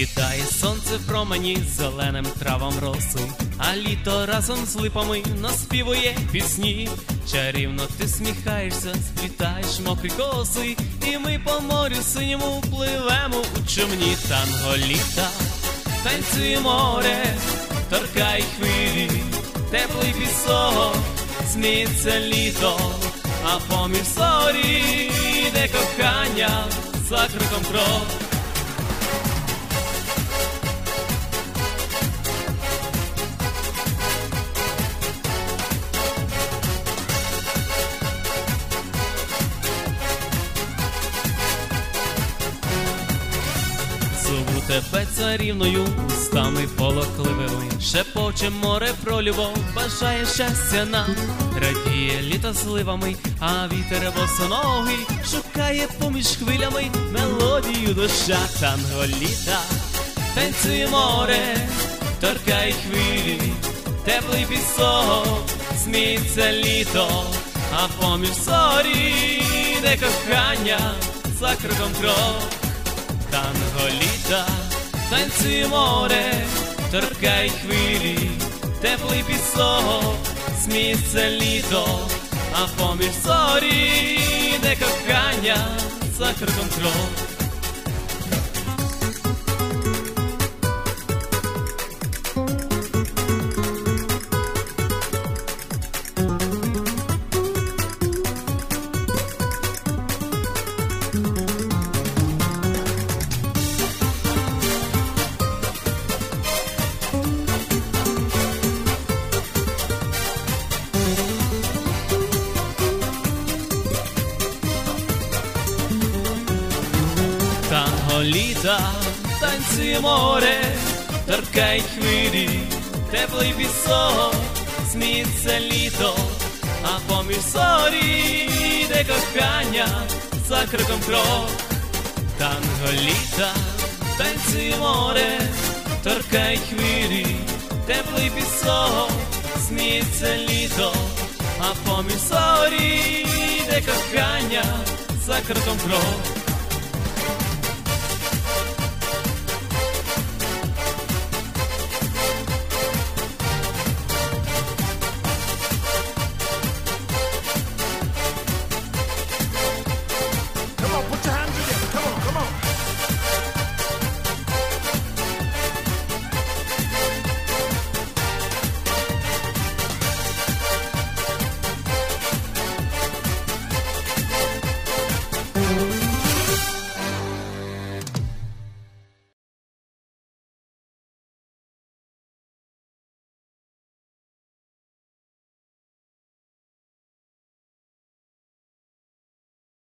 Сідає сонце в промені, зеленим травам роси, а літо разом з липами наспівує пісні. Чарівно ти сміхаєшся, сплітаєш мокрі коси, і ми по морю синьому пливемо у човні. Танго літа, танцює море, торкає хвилі, теплий пісок, сміється літо, а поміж зорі йде кохання за кроком крок. Зову тебе царівною, устами полохливими, шепоче море про любов, бажає щастя нам. Радіє літо зливами, а вітер босоногий шукає поміж хвилями мелодію душа. Танго літа, танцює море, торкає хвилі, теплий пісок, сміється літо, а поміж зорі йде кохання за кроком крок. Танго літа, танцює море, торкає хвилі, теплий пісок, сміється літо, а поміж зорі йде кохання за кроком крок. Танго літа, танцює море, торкає хвилі, теплий пісок, сміється літо, а поміж зорі йде кохання за кроком крок. Танго літа, танцює море, торкає хвилі, теплий пісок, сміється літо, а поміж зорі йде кохання за кроком крок.